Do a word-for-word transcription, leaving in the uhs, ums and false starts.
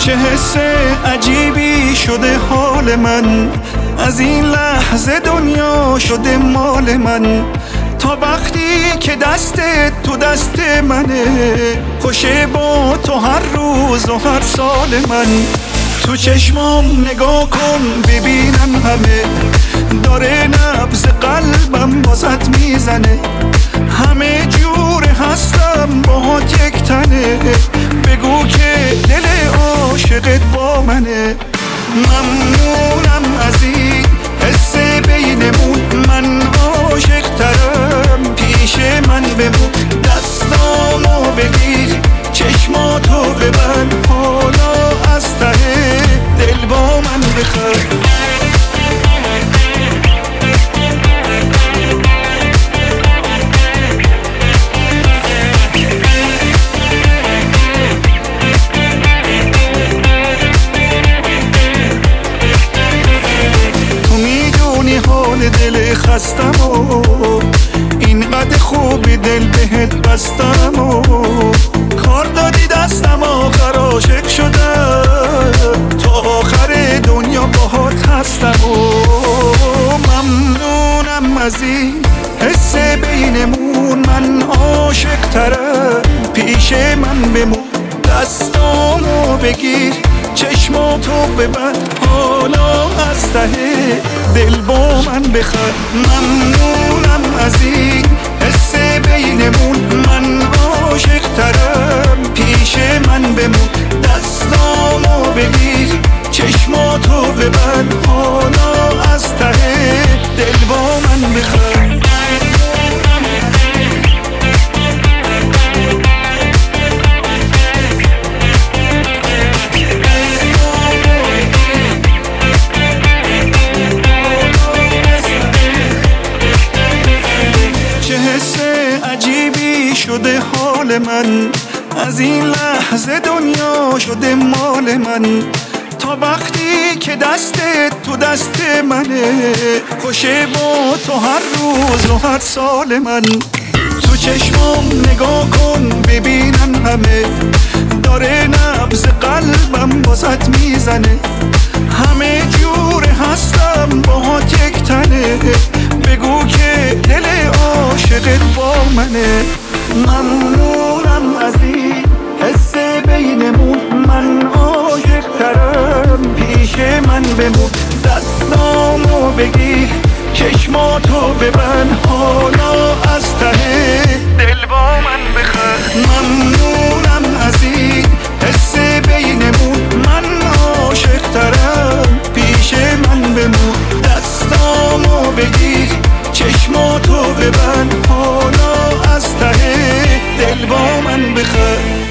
چه حس عجیبی شده حال من، از این لحظه دنیا شده مال من. تا وقتی که دست تو دست منه، خوشه با تو هر روز و هر سال من. تو چشمام نگاه کن ببینم همه، داره نبض قلبم واسط میزنه. همه جور هستم باهات یک تنه، بگو که دل عاشقت با منه. ممنونم از این حس بینمون، من عاشق ترم پیش من بمون. دستامو بگیر چشماتو ببند، حالا از ته دل با من بخند. دل خستم و اینقدر خوبی دل بهت بستم و کار دادی دستم آخر عاشق شدم، تا آخر دنیا باهات هستم و ممنونم از این حس بینمون، من عاشق ترم پیش من بمون. دستامو بگیر چشماتو ببند، حالا از ته دل با من بخند. ممنونم از این حس بینمون، من عاشق ترم پیش من بمون. دستامو بگیر چشماتو ببند، حالا از ته دل با من بخند. شده حال من، از این لحظه دنیا شده مال من. تا وقتی که دست تو دست منه، خوشه با تو هر روز و هر سال من. تو چشمام نگاه کن ببینم همه، داره نبض قلبم واسط میزنه. همه جور هستم باهات یک تنه، بگو که دل عاشقت با منه. ممنونم از این حس بینمون، من عاشق ترم پیش من بمون. دستامو بگیر چشماتو ببند، حالا از ته دل با من بخند. ممنونم از این حس بینمون، من عاشق ترم پیش من بمون. دستامو بگیر چشماتو ببند، حالا از ته دل با من بخند.